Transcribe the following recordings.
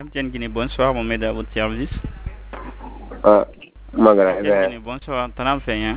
Bien Guinée, bonsoir, mon à votre service. Magara Guinée, bonsoir, t'en fait hein?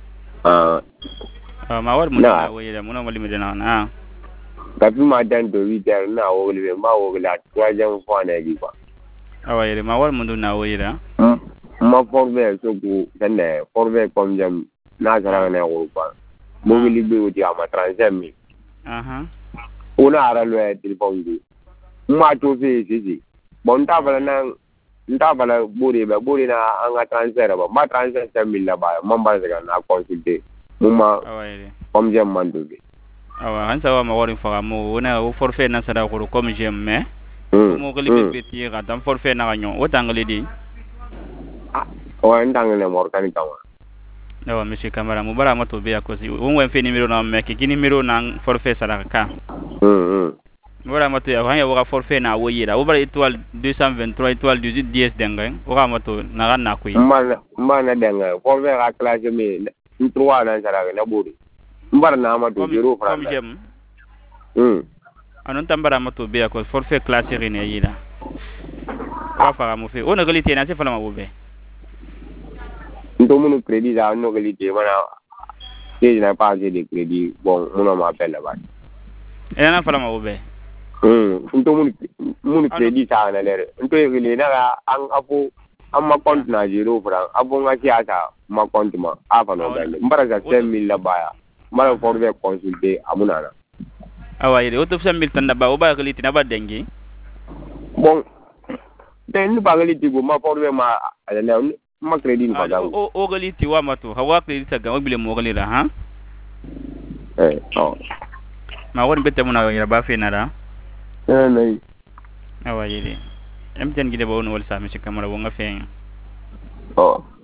Ma wad Na mon wali medina na. tapi ma dan to witar na wogli ma wogla wajen fana gi ba Yere ma wad mun na woyira. ma forbe so ku tanne forbe kom jam na gara na wo ba mogli be wuti ama 35 una ara lo e telefon gi ma to fe sisi bon ta bala na nta bala buri na anga transfer ba ma transfer 5000 la ba man ba daga na consulter mumma kom jam man do bi han sawa ma wari faga mo wona wo forfait na sada ko comme j'aime mais mo ko libe petit ga dam forfait na ganyo o tangle di o ndangle mor kan tawa monsieur Camara mo bara ma to be akosi won wen fe numéro na me ki numéro na forfait sada ka wala ma to ya han ya wo forfait na wo yira wo bara étoile 223 étoile 18 10 denga wo ga ma to na ga na ko yi mana denga forfait ga classe mi 3 na sada na buri mbar na ma to zero franc comme j'aime anon tambara ma to be ko forfait classé ne yira wa fa mo fe on a qualité na se fala ma bo be ndo munu crédit da no qualité mana je na pas de crédit bon mon ma appelle là-bas na fala ma bo be ndo munu crédit sa na lere ndo yele na an apo amma compte na zero franc apo ngati ata ma compte ma ava no gande mbara ga 5000 la baya mara forbe consulter amunana yere o to 5000 tan ba o ba qualité na ba dengi bon den ba qualité go ma forbe ma ala ma crédit ba ga o qualité wa mato hawa crédit ga bile mo galira ha ma woni bette mona yara ba fe nara nay yere em ten gide ba won wal sa monsieur Camara wo nga fe